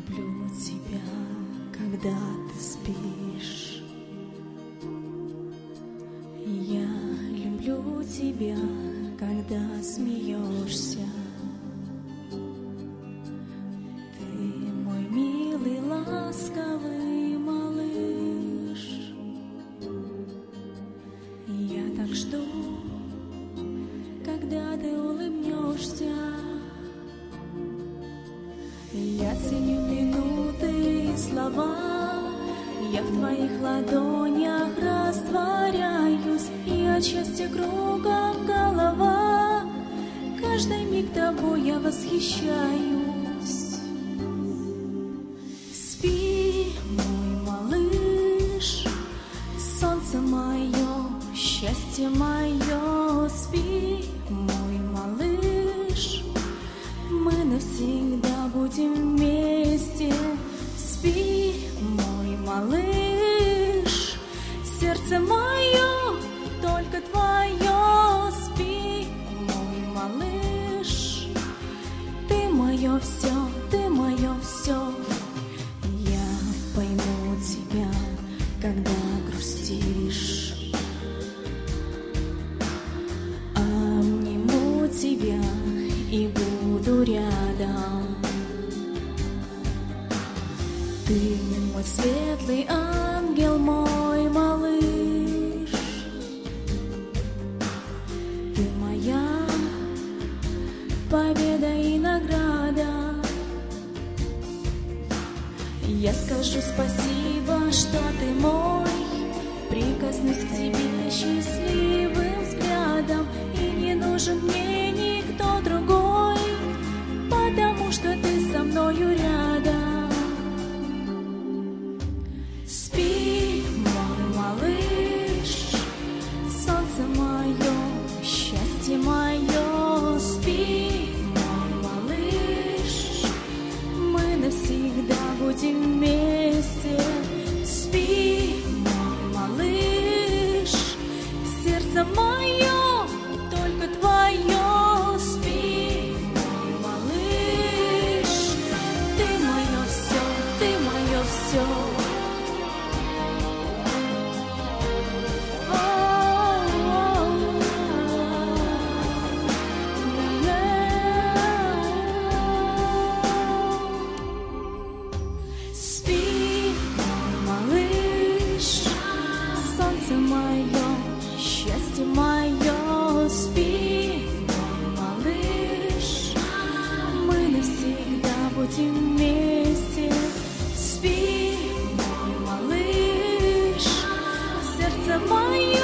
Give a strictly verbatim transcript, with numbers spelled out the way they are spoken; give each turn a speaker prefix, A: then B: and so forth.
A: люблю тебя, когда ты спишь. Я люблю тебя, когда смеешься. Ты мой милый, ласковый малыш. Я так жду, когда ты улыбнешься. Я ценю минуты и слова, я в твоих ладонях растворяюсь, и от счастья кругом голова. Каждый миг тобой я восхищаюсь. Спи, мой малыш, солнце мое, счастье мое. Спи, мой малыш, мы навсегда будем вместе. Спи, мой малыш, сердце мое только твое. Спи, мой малыш, ты мое все, ты мое все. Я пойму тебя, когда грустишь, обниму тебя и буду рядом. Ты мой светлый ангел, мой малыш. Ты моя победа и награда. Я скажу спасибо, что ты мой, прикоснусь к тебе счастливым взглядом, и не нужен мне никто другой, потому что ты со мною рядом. Спи, мой малыш, солнце мое, счастье мое. Спи, мой малыш, мы навсегда будем вместе. Спи, мой малыш, сердце мое только твое. Спи, мой малыш, ты мое все, ты мое все. Спи, мой малыш, солнце мое, счастье мое. Спи, мой малыш, мы навсегда будем вместе. Спи, мой малыш, сердце мое